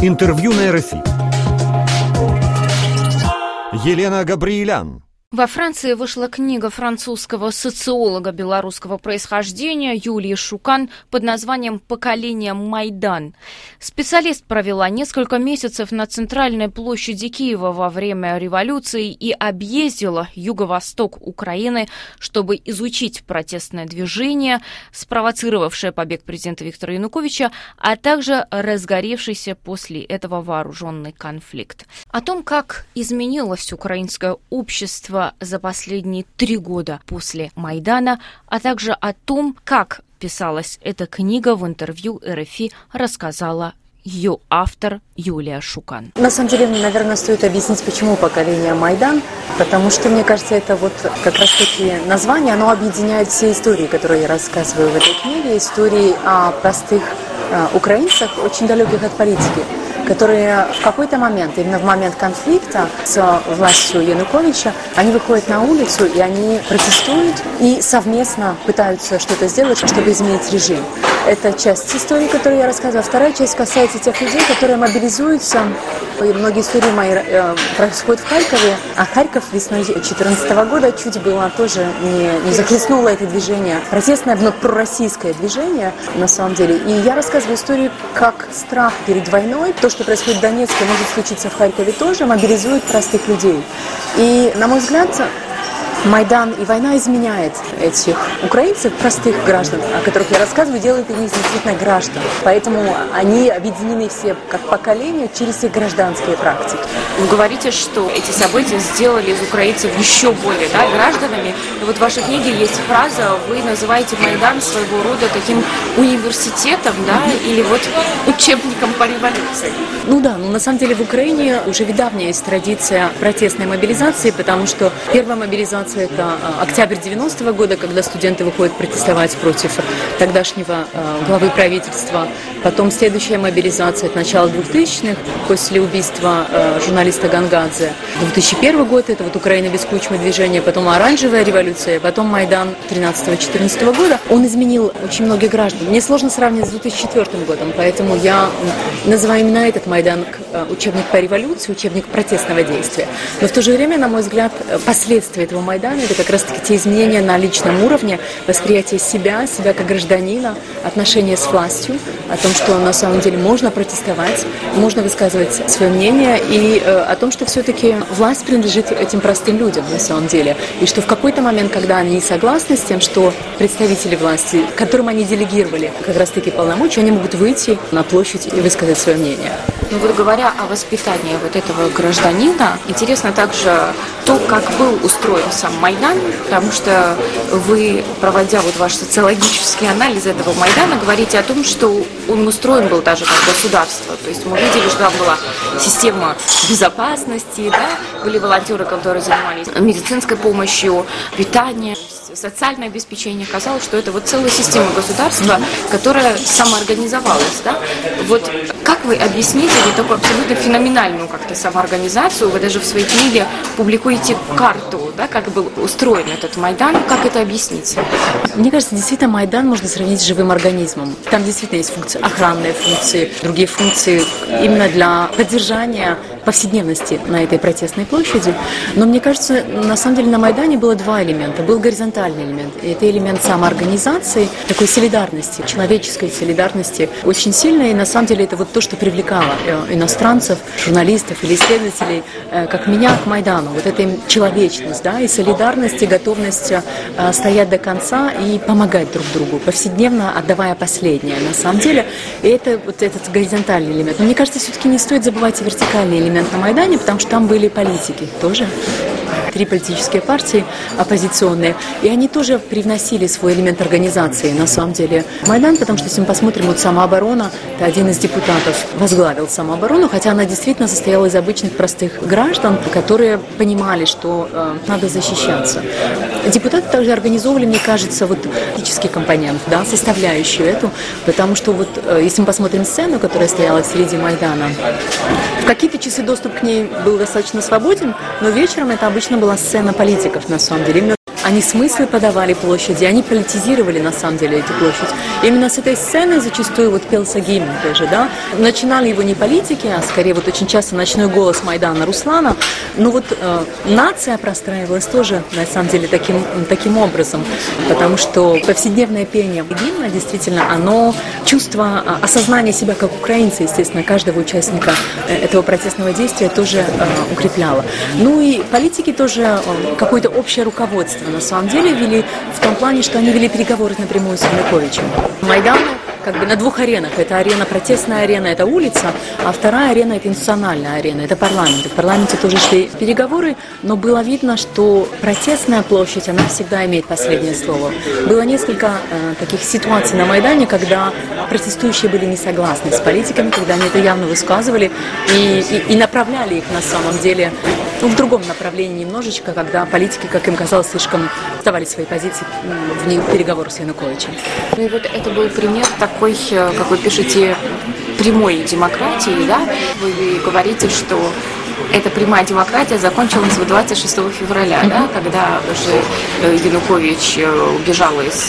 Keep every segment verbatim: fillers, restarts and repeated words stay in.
Интервью на эр эф и. Елена Габриелян. Во Франции вышла книга французского социолога белорусского происхождения Юлии Шукан под названием «Поколение Майдан». Специалист провела несколько месяцев на центральной площади Киева во время революции и объездила юго-восток Украины, чтобы изучить протестное движение, спровоцировавшее побег президента Виктора Януковича, а также разгоревшийся после этого вооруженный конфликт. О том, как изменилось украинское общество за последние три года после Майдана, а также о том, как писалась эта книга, в интервью эр эф и рассказала ее автор Юлия Шукан. На самом деле, наверное, стоит объяснить, почему поколение Майдан, потому что, мне кажется, это вот как раз-таки название, оно объединяет все истории, которые я рассказываю в этой книге, истории о простых э, украинцах, очень далеких от политики, которые в какой-то момент, именно в момент конфликта с властью Януковича, они выходят на улицу и они протестуют и совместно пытаются что-то сделать, чтобы изменить режим. Это часть истории, которую я рассказывала. Вторая часть касается тех людей, которые мобилизуются. И многие истории мои э, происходят в Харькове, а Харьков весной две тысячи четырнадцатого года чуть было тоже не, не захлестнуло это движение. Протестное, но пророссийское движение, на самом деле. И я рассказываю историю, как страх перед войной, то, что происходит в Донецке, может случиться в Харькове тоже, мобилизует простых людей. И, на мой взгляд, Майдан и война изменяет этих украинцев, простых граждан, о которых я рассказываю, делает их действительно граждан. Поэтому они объединены все как поколение через их гражданские практики. Вы говорите, что эти события сделали из украинцев еще более, да, гражданами. И вот в вашей книге есть фраза, вы называете Майдан своего рода таким университетом, да, или вот учебником по революции. Ну да, ну на самом деле в Украине уже давняя есть традиция протестной мобилизации, потому что первая мобилизация это октябрь девяностого года, когда студенты выходят протестовать против тогдашнего э, главы правительства. Потом следующая мобилизация от начала двухтысячных, после убийства э, журналиста Гангадзе. две тысячи первый год, это вот Украина без Кучмы движение, потом оранжевая революция, потом Майдан тринадцатого-четырнадцатого года. Он изменил очень многих граждан. Мне сложно сравнивать с две тысячи четвёртым годом, поэтому я называю именно этот Майдан учебник по революции, учебник протестного действия. Но в то же время, на мой взгляд, последствия этого Майдана это как раз-таки те изменения на личном уровне, восприятие себя, себя как гражданина, отношения с властью, о том, что на самом деле можно протестовать, можно высказывать свое мнение, и э, о том, что все-таки власть принадлежит этим простым людям на самом деле, и что в какой-то момент, когда они не согласны с тем, что представители власти, которым они делегировали как раз-таки полномочия, они могут выйти на площадь и высказать свое мнение. Ну вот говоря о воспитании вот этого гражданина, интересно также то, как был устроен сам Майдан, потому что вы, проводя вот ваш социологический анализ этого Майдана, говорите о том, что он устроен был даже как государство. То есть мы видели, что там была система безопасности, да, были волонтеры, которые занимались медицинской помощью, питанием, социальное обеспечение. Казалось, что это вот целая система государства, которая самоорганизовалась, да? Вот как вы объясните вот такую абсолютно феноменальную как-то самоорганизацию? Вы даже в своей книге публикуете карту, да, как был устроен этот Майдан. Как это объяснить? Мне кажется, действительно, Майдан можно сравнить с живым организмом. Там действительно есть функции, охранные функции, другие функции именно для поддержания повседневности на этой протестной площади. Но мне кажется, на самом деле на Майдане было два элемента. Был горизонтальный элемент. И это элемент самоорганизации, такой солидарности, человеческой солидарности очень сильно. И на самом деле это вот то, что привлекало иностранцев, журналистов или исследователей, как меня, к Майдану. Вот эта человечность, да, и солидарность, и готовность стоять до конца и помогать друг другу, повседневно отдавая последнее. На самом деле, и это вот этот горизонтальный элемент. Но мне кажется, все-таки не стоит забывать и вертикальный элемент на Майдане, потому что там были политики тоже. Три политические партии оппозиционные, и они тоже привносили свой элемент организации, на самом деле, Майдан, потому что, если мы посмотрим, вот самооборона, это один из депутатов возглавил самооборону, хотя она действительно состояла из обычных простых граждан, которые понимали, что э, надо защищаться. Депутаты также организовывали, мне кажется, вот политический компонент, да, составляющую эту, потому что вот, э, если мы посмотрим сцену, которая стояла в середине Майдана, в какие-то часы доступ к ней был достаточно свободен, но вечером это обычно была сцена политиков, на самом деле. они смыслы подавали площади, они политизировали на самом деле эти площади. Именно с этой сцены зачастую вот пелся гимн тоже, да. Начинали его не политики, а скорее вот очень часто ночной голос Майдана Руслана. Но вот э, нация простраивалась тоже на самом деле таким, таким образом, потому что повседневное пение гимна действительно, оно чувство осознания себя как украинца, естественно, каждого участника этого протестного действия тоже э, укрепляло. Ну и политики тоже э, какое-то общее руководство на самом деле вели в том плане, что они вели переговоры напрямую с Януковичем. Майдан как бы на двух аренах. Это арена, протестная арена, это улица, а вторая арена – это институциональная арена, это парламент. И в парламенте тоже шли переговоры, но было видно, что протестная площадь, она всегда имеет последнее слово. Было несколько э, таких ситуаций на Майдане, когда протестующие были не согласны с политиками, когда они это явно высказывали и, и, и направляли их на самом деле ну, в другом направлении немножечко, когда политики, как им казалось, слишком оставали свои позиции в переговорах с Януковичем. Ну и вот это был пример такой, как вы пишете, прямой демократии, да? Вы говорите, что эта прямая демократия закончилась двадцать шестого февраля, mm-hmm. да, когда уже Янукович убежал из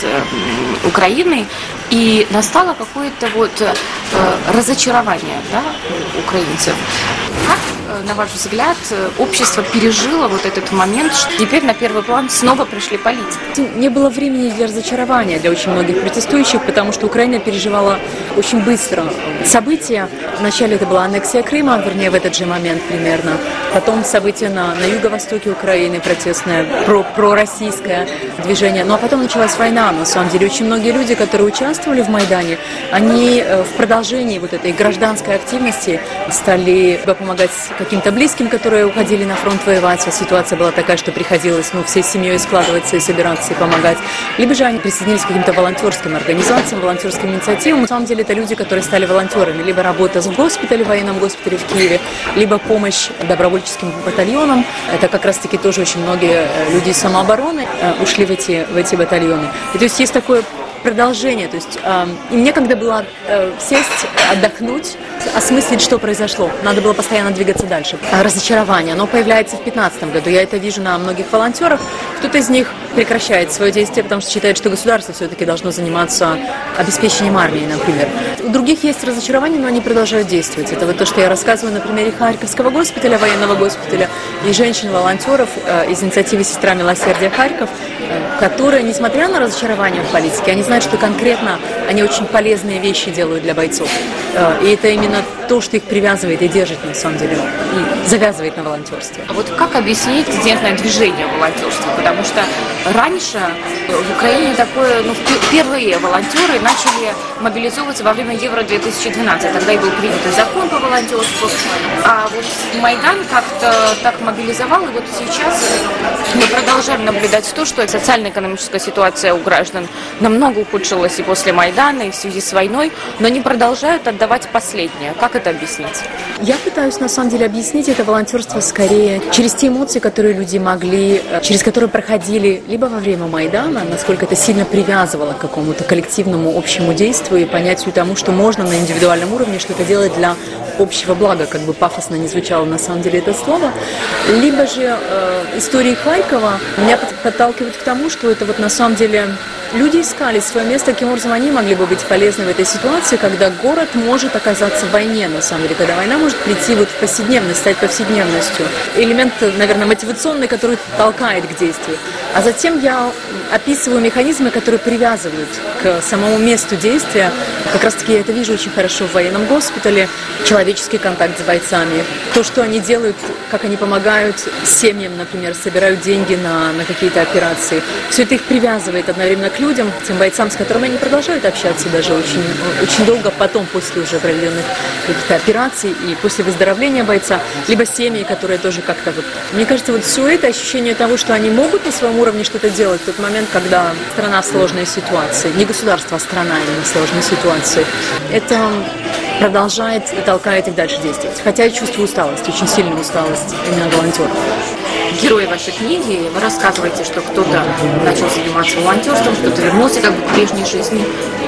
Украины, и настало какое-то вот разочарование, да, украинцев. Как, на ваш взгляд, общество пережило вот этот момент, что теперь на первый план снова пришли политики? Не было времени для разочарования для очень многих протестующих, потому что Украина переживала очень быстро события. Вначале это была аннексия Крыма, вернее, в этот же момент примерно. Потом события на, на юго-востоке Украины, протестное, про, пророссийское движение. Ну а потом началась война. На самом деле, очень многие люди, которые участвовали в Майдане, они в продолжении вот этой гражданской активности стали помогать каким-то близким, которые уходили на фронт воевать. А ситуация была такая, что приходилось ну, всей семьей складываться и собираться и помогать. Либо же они присоединились к каким-то волонтерским организациям, волонтерским инициативам. На самом деле это люди, которые стали волонтерами. Либо работа в госпитале, в военном госпитале в Киеве, либо помощь добровольческим батальонам. Это как раз-таки тоже очень многие люди из самообороны ушли в эти, в эти батальоны. И то есть есть такое продолжение. То есть э, и мне когда было э, сесть, отдохнуть, осмыслить, что произошло. Надо было постоянно двигаться дальше. Разочарование, оно появляется в две тысячи пятнадцатом году. Я это вижу на многих волонтерах. Кто-то из них прекращает свое действие, потому что считает, что государство все-таки должно заниматься обеспечением армии, например. У других есть разочарование, но они продолжают действовать. Это вот то, что я рассказываю на примере Харьковского госпиталя, военного госпиталя, и женщин-волонтеров э, из инициативы «Сестра милосердия Харьков», э, которые, несмотря на разочарование в политике, они знают, что конкретно они очень полезные вещи делают для бойцов. Э, и это именно то, что их привязывает и держит, на самом деле, и завязывает на волонтерстве. А вот как объяснить дезертное движение волонтерства? Потому что раньше в Украине такое, ну, первые волонтеры начали мобилизовываться во время Евро две тысячи двенадцать. Тогда и был принят закон по волонтерству. А вот Майдан как-то так мобилизовал, и вот сейчас мы продолжаем наблюдать то, что социально-экономическая ситуация у граждан намного ухудшилась и после Майдана, и в связи с войной, но они продолжают отдавать последнее. Как это объяснить? Я пытаюсь, на самом деле, объяснить это волонтерство скорее через те эмоции, которые люди могли, через которые проходили либо во время Майдана, насколько это сильно привязывало к какому-то коллективному общему действию и понятию тому, что можно на индивидуальном уровне что-то делать для общего блага, как бы пафосно не звучало на самом деле это слово. Либо же э, истории Харькова меня подталкивают к тому, что это вот на самом деле люди искали свое место, каким образом они могли бы быть полезны в этой ситуации, когда город может оказаться в войне, на самом деле, когда война может прийти вот в повседневность, стать повседневностью. Элемент, наверное, мотивационный, который толкает к действию. А затем я описываю механизмы, которые привязывают к самому месту действия. Как раз-таки я это вижу очень хорошо в военном госпитале. Человеческий контакт с бойцами. То, что они делают, как они помогают семьям, например, собирают деньги на, на какие-то операции. Все это их привязывает одновременно к людям, тем бойцам, с которыми они продолжают общаться даже очень, очень долго потом, после уже проведенных каких-то операций и после выздоровления бойца, либо семьи, которые тоже как-то вот... Мне кажется, вот все это ощущение того, что они могут на своем уровне что-то делать в тот момент, когда страна в сложной ситуации, не государство, а страна именно в сложной ситуации, это продолжает и толкает их дальше действовать. Хотя я чувствую усталость, очень сильную усталость именно волонтеров. Герои вашей книги, вы рассказываете, что кто-то начал заниматься волонтерством, кто-то вернулся как бы к прежней жизни.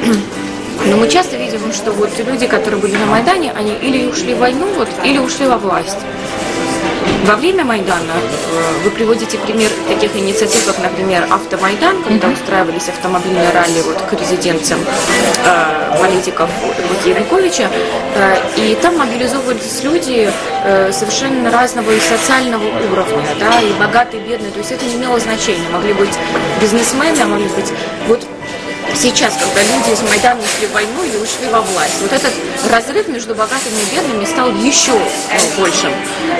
Но мы часто видим, что вот люди, которые были на Майдане, они или ушли в войну, вот, или ушли во власть. Во время Майдана вы приводите пример таких инициатив, как, например, Автомайдан, когда устраивались автомобильные ралли вот, к резиденциям э, политиков вот, Януковича, э, и там мобилизовывались люди э, совершенно разного и социального уровня, да, и богатые, и бедные, то есть это не имело значения, могли быть бизнесмены, а могли быть вот сейчас, когда люди из Майдана ушли в войну или ушли во власть, вот этот разрыв между богатыми и бедными стал еще большим.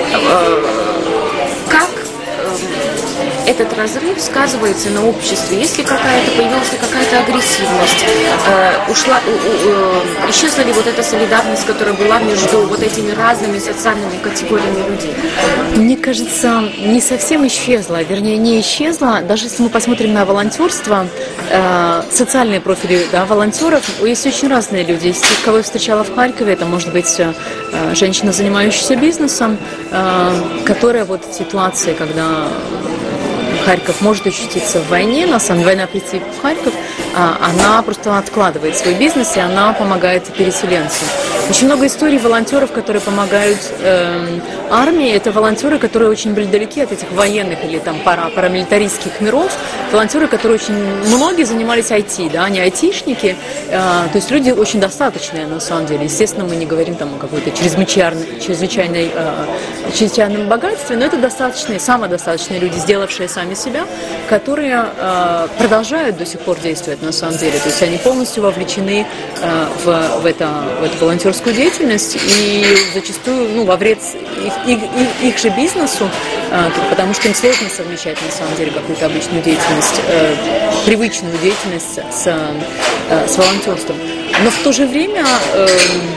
Как этот разрыв сказывается на обществе? Есть ли какая-то, появилась ли какая-то агрессивность? Ушла, исчезла ли вот эта солидарность, которая была между вот этими разными социальными категориями людей? Мне кажется, не совсем исчезла, вернее, не исчезла. Даже если мы посмотрим на волонтерство, э, социальные профили да, волонтеров, есть очень разные люди. Из тех, кого я встречала в Харькове, это может быть э, женщина, занимающаяся бизнесом, э, которая вот в ситуации, когда Харьков может очутиться в войне, на самом деле война прийти в Харьков, она просто откладывает свой бизнес, и она помогает переселенцам. Очень много историй волонтеров, которые помогают э, армии. Это волонтеры, которые очень были далеки от этих военных или там пара, парамилитаристских миров. Волонтеры, которые очень многие занимались ай ти, да, они айтишники. Э, то есть люди очень достаточные на самом деле. Естественно, мы не говорим там о какой-то чрезвычайной, чрезвычайной, э, чрезвычайном богатстве, но это достаточные, самодостаточные люди, сделавшие сами себя, которые э, продолжают до сих пор действовать на самом деле. То есть они полностью вовлечены э, в, в, это, в эту волонтерскую деятельность и зачастую ну, во вред их, их, их, их же бизнесу, э, потому что им сложно совмещать на самом деле какую-то обычную деятельность, э, привычную деятельность с, э, с волонтерством. Но в то же время э,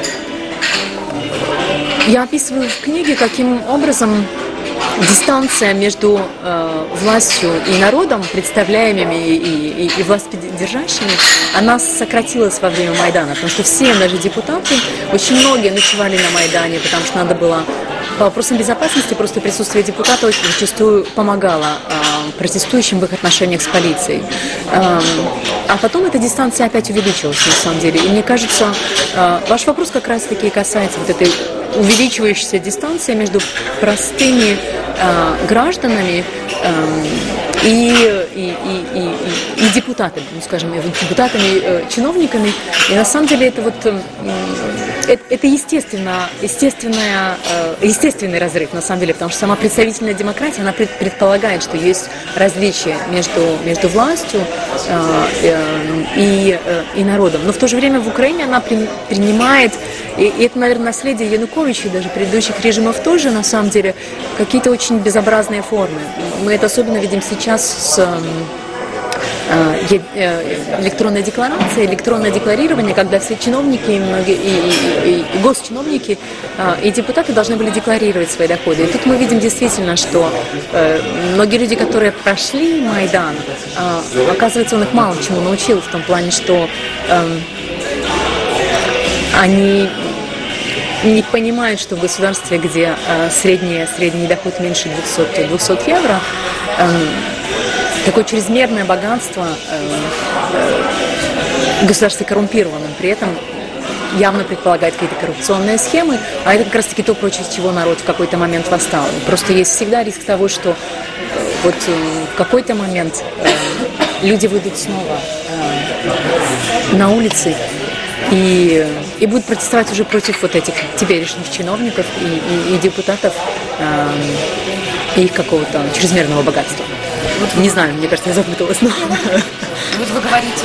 я описываю в книге, каким образом дистанция между э, властью и народом, представляемыми и, и, и властьдержащими, она сократилась во время Майдана, потому что все даже депутаты, очень многие ночевали на Майдане, потому что надо было по вопросам безопасности, просто присутствие депутата очень зачастую помогало э, протестующим в их отношениях с полицией. Э, а потом эта дистанция опять увеличилась, на самом деле. И мне кажется, э, ваш вопрос как раз-таки касается вот этой увеличивающейся дистанции между простыми э, гражданами э, и, и, и, и, и депутатами, ну, скажем, депутатами, э, чиновниками. И на самом деле это вот э, это, это естественно, естественная, э, естественный разрыв, на самом деле, потому что сама представительная демократия, она пред, предполагает, что есть различия между, между властью э, э, и, э, и народом. Но в то же время в Украине она при, принимает, и, и это, наверное, наследие Януковича и даже предыдущих режимов тоже, на самом деле, какие-то очень безобразные формы. Мы это особенно видим сейчас с электронной декларацией, электронное декларирование, когда все чиновники и, многие, и, и, и госчиновники и депутаты должны были декларировать свои доходы. И тут мы видим действительно, что многие люди, которые прошли Майдан, оказывается, он их мало чему научил, в том плане, что они не понимают, что в государстве, где средний, средний доход меньше двухсот евро, такое чрезмерное богатство в государстве коррумпированном, при этом явно предполагает какие-то коррупционные схемы, а это как раз-таки то, против чего народ в какой-то момент восстал. Просто есть всегда риск того, что вот в какой-то момент люди выйдут снова на улицы и, и будут протестовать уже против вот этих теперешних чиновников и, и, и депутатов и их какого-то чрезмерного богатства. Вот не знаю, мне кажется, я запуталась. Но... Вот вы говорите,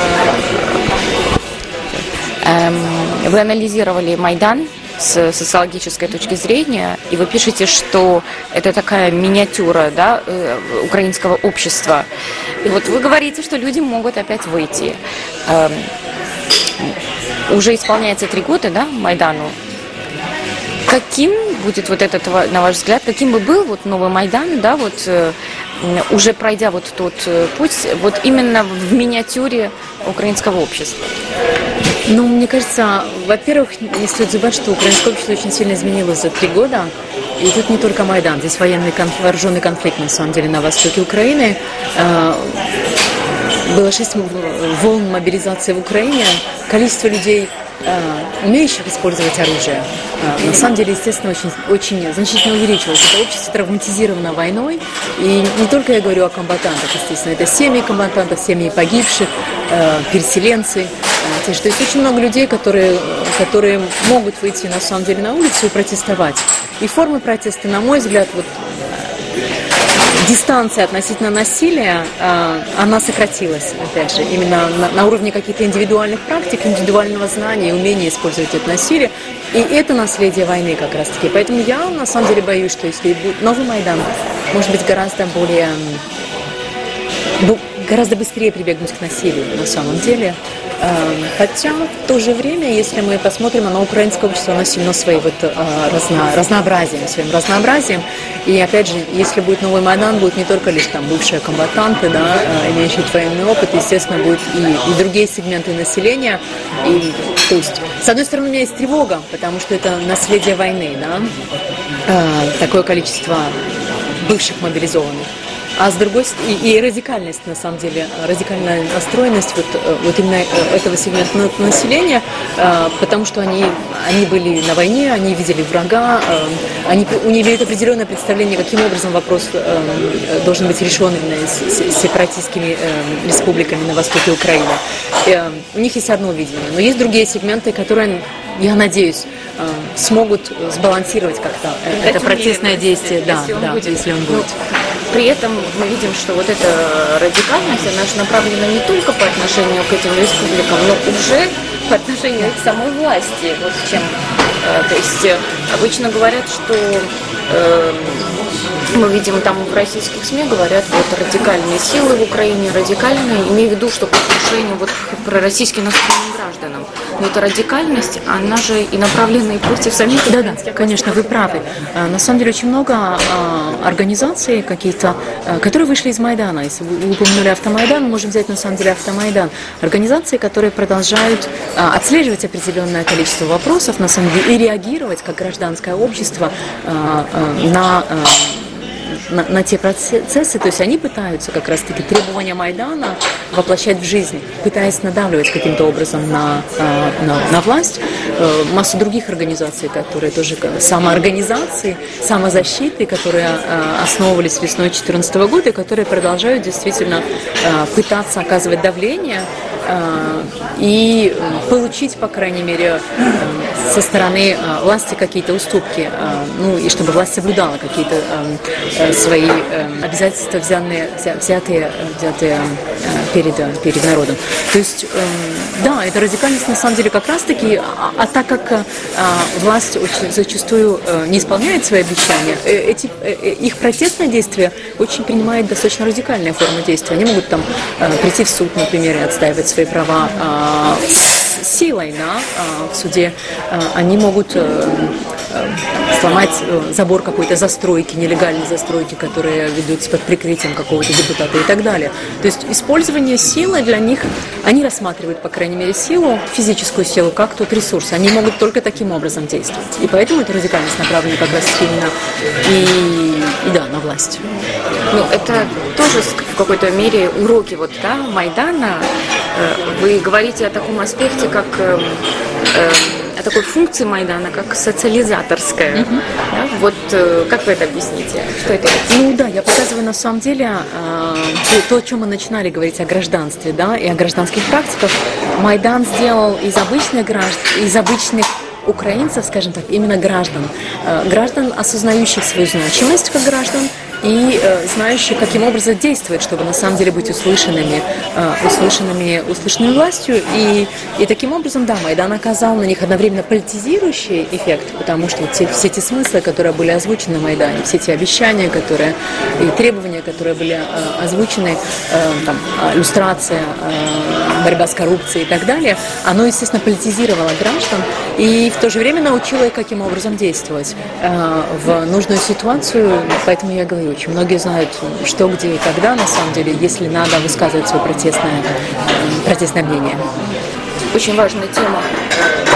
э, э, вы анализировали Майдан с социологической точки зрения, и вы пишете, что это такая миниатюра, да, э, украинского общества. И вот вы говорите, что люди могут опять выйти. Э, уже исполняется три года, да, Майдану. Каким будет вот этот, на ваш взгляд, каким бы был вот новый Майдан, да, вот э, уже пройдя вот тот э, путь, вот именно в миниатюре украинского общества? Ну, мне кажется, во-первых, не стоит забывать, что украинское общество очень сильно изменилось за три года. И тут не только Майдан, здесь военный конф... вооруженный конфликт, на самом деле, на востоке Украины. Э, было шесть волн мобилизации в Украине. Количество людей умеющих использовать оружие, на самом деле, естественно, очень, очень значительно увеличилось. Это общество травматизировано войной, и не только я говорю о комбатантах, естественно, это семьи комбатантов, семьи погибших, переселенцы. То есть очень много людей, которые, которые могут выйти на самом деле на улицу и протестовать. И формы протеста, на мой взгляд, вот, дистанция относительно насилия, она сократилась, опять же, именно на, на уровне каких-то индивидуальных практик, индивидуального знания и умения использовать это насилие. И это наследие войны как раз-таки. Поэтому я, на самом деле, боюсь, что если будет новый Майдан, может быть, гораздо более... гораздо быстрее прибегнуть к насилию, на самом деле. Хотя в то же время, если мы посмотрим, оно украинское общество, оно сильно своим вот, разно, разнообразием, своим разнообразием. И опять же, если будет новый Майдан, будут не только лишь там бывшие комбатанты, да, имеющие военный опыт, естественно, будут и, и другие сегменты населения. И, то есть, с одной стороны, у меня есть тревога, потому что это наследие войны, да, такое количество бывших мобилизованных. А с другой стороны, и, и радикальность, на самом деле, радикальная настроенность вот, вот именно этого сегмента населения, потому что они, они были на войне, они видели врага, они, у них имеют определенное представление, каким образом вопрос должен быть решен именно с сепаратистскими республиками на востоке Украины. У них есть одно видение, но есть другие сегменты, которые, я надеюсь, смогут сбалансировать как-то это протестное действие, да, если он да, будет. Если он будет. При этом мы видим, что вот эта радикальность, она же направлена не только по отношению к этим республикам, но уже по отношению к самой власти. Вот чем, э, то есть обычно говорят, что э, мы видим там в российских СМИ говорят, вот радикальные силы в Украине, радикальные, имея в виду, что по отношению вот к пророссийски настроенным гражданам. Но эта радикальность, она же и направлена и против самих. Да, да, конечно, вы правы. На самом деле очень много организаций какие-то, которые вышли из Майдана. Если вы упомянули Автомайдан, мы можем взять на самом деле Автомайдан. Организации, которые продолжают отслеживать определенное количество вопросов, на самом деле, и реагировать как гражданское общество на... На, на те процессы, то есть они пытаются как раз-таки требования Майдана воплощать в жизнь, пытаясь надавливать каким-то образом на, на, на власть. Массу других организаций, которые тоже самоорганизации, самозащиты, которые основывались весной две тысячи четырнадцатого года и которые продолжают действительно пытаться оказывать давление и получить, по крайней мере, со стороны власти какие-то уступки, ну и чтобы власть соблюдала какие-то свои обязательства, взятые, взятые, взятые перед, перед народом. То есть, да, эта радикальность на самом деле как раз-таки, а, а так как власть очень зачастую не исполняет свои обещания, эти, их протестное действие очень принимает достаточно радикальные формы действия. Они могут там прийти в суд, например, и отстаивать свои права силой, да, в суде. Они могут сломать забор какой-то застройки, нелегальной застройки, которые ведутся под прикрытием какого-то депутата и так далее. То есть использование силы для них, они рассматривают, по крайней мере, силу, физическую силу, как тот ресурс. Они могут только таким образом действовать. И поэтому эта радикальность направлена как раз именно и, и да, на власть. Ну, это тоже в какой-то мере уроки вот, да, Майдана. Вы говорите о таком аспекте, как э, э, о такой функции Майдана, как социализаторская. Mm-hmm. Да? Вот э, как вы это объясните? Что это? Ну да, я показываю на самом деле э, то, о чем мы начинали говорить о гражданстве, да, и о гражданских практиках. Майдан сделал из обычных граждан, из обычных украинцев, скажем так, именно граждан, э, граждан, осознающих свою значимость как граждан, и э, знающие, каким образом действовать, чтобы на самом деле быть услышанными, э, услышанными, услышанными властью. И, и таким образом, да, Майдан оказал на них одновременно политизирующий эффект, потому что вот все, все те смыслы, которые были озвучены на Майдане, все те обещания, которые, и требования, которые были э, озвучены, э, там, люстрация, э, борьба с коррупцией и так далее, оно, естественно, политизировало граждан и в то же время научило их, каким образом действовать э, в нужную ситуацию. Поэтому я говорю, очень многие знают, что, где и когда, на самом деле, если надо высказывать свое протестное, протестное мнение. Очень важная тема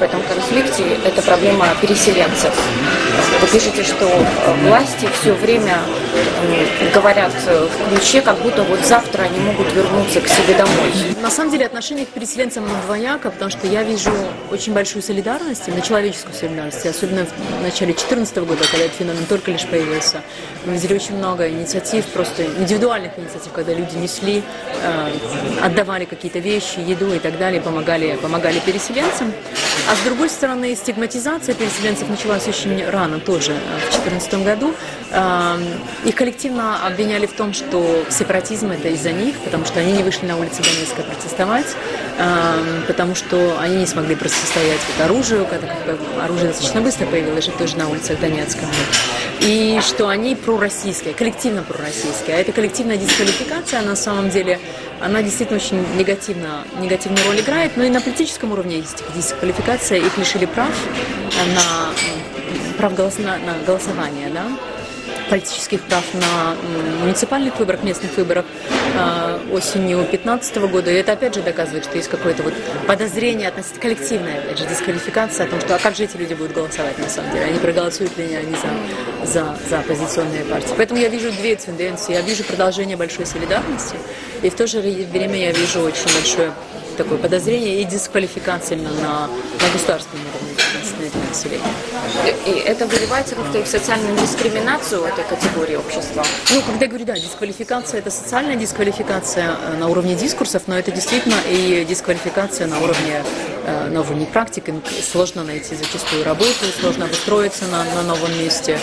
этом конфликте – это проблема переселенцев. Вы пишете, что власти все время говорят в ключе, как будто вот завтра они могут вернуться к себе домой. На самом деле отношение к переселенцам двояко, потому что я вижу очень большую солидарность, именно человеческую солидарность, особенно в начале две тысячи четырнадцатого года, когда этот феномен только лишь появился. Мы видели очень много инициатив, просто индивидуальных инициатив, когда люди несли, э, отдавали какие-то вещи, еду и так далее, помогали, помогали переселенцам. А с другой стороны, стигматизация переселенцев началась очень рано, тоже в две тысячи четырнадцатом году. Э, их коллективно обвиняли в том, что сепаратизм это из-за них, потому что они не вышли на улицы Донецка протестовать, э, потому что они не смогли противостоять вот оружию, когда оружие достаточно быстро появилось же тоже на улицах Донецка. И что они пророссийские, коллективно пророссийские. А эта коллективная дисквалификация, на самом деле, она действительно очень негативно, негативную роль играет. Но и на политическом уровне есть дисквалификация. Их лишили прав на, прав голос, на, на голосование, да? Политических прав на муниципальных выборах, местных выборах э, осенью две тысячи пятнадцатого года. И это опять же доказывает, что есть какое-то вот подозрение относительно коллективная, опять же, дисквалификация о том, что а как же эти люди будут голосовать на самом деле? Они проголосуют ли они за, за, за оппозиционные партии? Поэтому я вижу две тенденции. Я вижу продолжение большой солидарности, и в то же время я вижу очень большое такое подозрение и дисквалификация именно на, на государственном уровне населения. И это выливается как-то и в социальную дискриминацию этой категории общества? Ну, когда я говорю, да, дисквалификация – это социальная дисквалификация на уровне дискурсов, но это действительно и дисквалификация на уровне, на уровне практики. Сложно найти зачастую работу, сложно обустроиться на, на новом месте.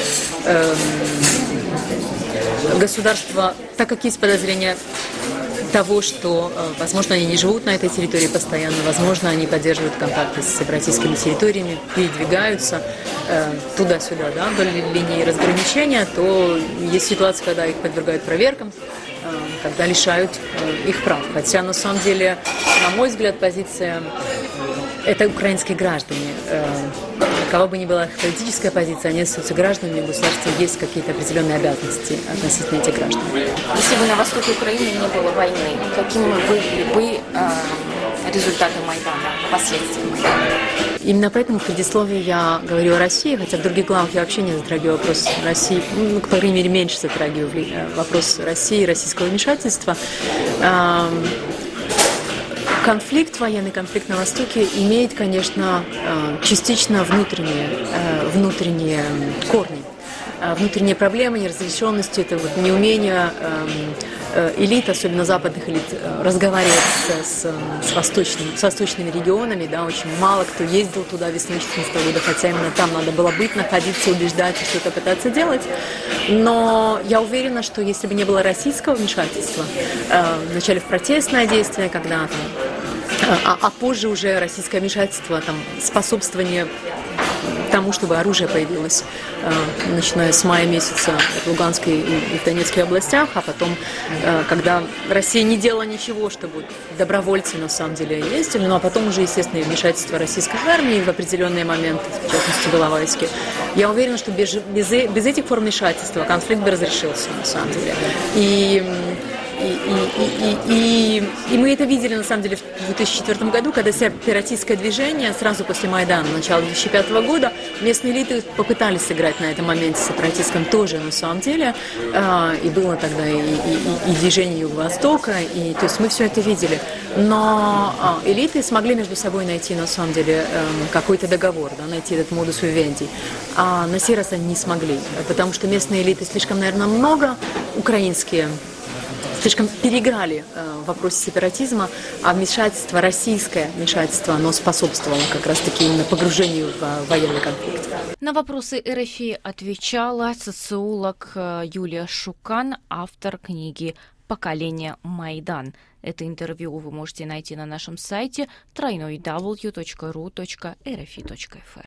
Государство, так как есть подозрение того, что, возможно, они не живут на этой территории постоянно, возможно, они поддерживают контакты с сепаратистскими территориями, передвигаются э, туда-сюда, да, вдоль линии разграничения, то есть ситуация, когда их подвергают проверкам, э, когда лишают э, их прав. Хотя, на самом деле, на мой взгляд, позиция – это украинские граждане. Э, Кого бы ни была их политическая позиция, они остаются гражданами, в государстве есть какие-то определенные обязанности относительно этих граждан. Если бы на востоке Украины не было войны, какими были бы э, результаты Майдана, последствия Майдана? Именно поэтому в предисловии я говорю о России, хотя в других главах я вообще не затрагиваю вопрос России, ну, по крайней мере, меньше затрагиваю вопрос России, российского вмешательства. Конфликт, военный конфликт на Востоке имеет, конечно, частично внутренние, внутренние корни. Внутренние проблемы, неразрешенности, это вот неумение элит, особенно западных элит, разговаривать с, с, с, восточными, с восточными регионами. Да, очень мало кто ездил туда весной две тысячи четырнадцатого года, хотя именно там надо было быть, находиться, убеждать и что-то пытаться делать. Но я уверена, что если бы не было российского вмешательства, вначале в протестное действие, когда там, а, а позже уже российское вмешательство, там, способствование тому, чтобы оружие появилось, э, начиная с мая месяца в Луганской и в Донецкой областях, а потом, э, когда Россия не делала ничего, чтобы добровольцы на самом деле ездили, ну а потом уже, естественно, и вмешательство российской армии в определенные моменты, в частности, в Иловайске. Я уверена, что без, без, без этих форм вмешательства конфликт бы разрешился, на самом деле. И И, и, и, и, и мы это видели, на самом деле, в две тысячи четвёртом году, когда сепаратистское движение, сразу после Майдана, начала две тысячи пятого года, местные элиты попытались сыграть на этом моменте с сепаратистском тоже, на самом деле. И было тогда и, и, и движение Юго-Востока, и, то есть мы все это видели. Но элиты смогли между собой найти, на самом деле, какой-то договор, да, найти этот модус вивенди. А на сей раз они не смогли, потому что местные элиты слишком, наверное, много, украинские слишком переиграли э, в вопросе сепаратизма, а вмешательство, российское вмешательство, оно способствовало как раз-таки именно погружению в э, военный конфликт. На вопросы эр эф и отвечала социолог Юлия Шукан, автор книги «Поколение Майдан». Это интервью вы можете найти на нашем сайте дабл ю дабл ю дабл ю точка ру точка эр эф и точка эф эр.